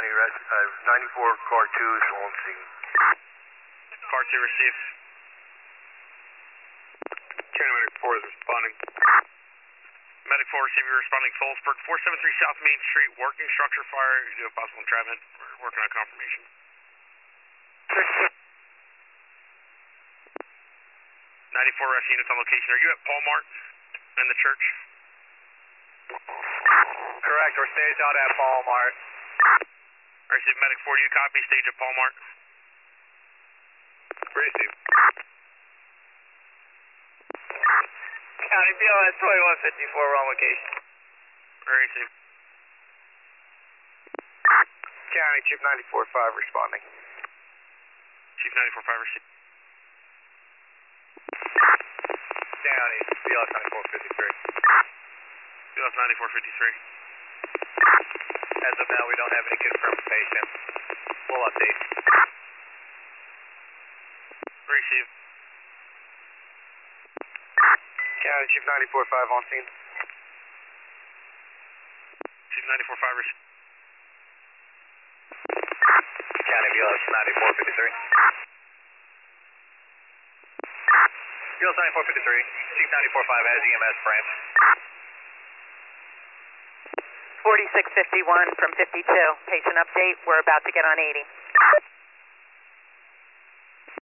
County, 94 car 2 is on scene. Car 2 received. County Medic 4 is responding. Medic 4 receiving, responding Phillipsburg, 473 South Main Street, working structure fire due to possible entrapment. We're working on confirmation. 94 ref units on location. Are you at Paul Mart and the church? Correct, we're staged out at Paul Mart. Received. Medic 4, do you copy? Stage at Paul Mart. Received. County BLS 2154, we're on location. Received. County, Chief 94-5 responding. Chief 94-5 received. County, BLS 9453. BLS 9453. As of now, we don't have any confirmation. We'll update. Received. County, Chief 94-5 on scene. Chief 94-5 received. County, BLS 9453. BLS 9453, Chief 94-5 has EMS branch. 4651 from 52. Patient update, we're about to get on 80.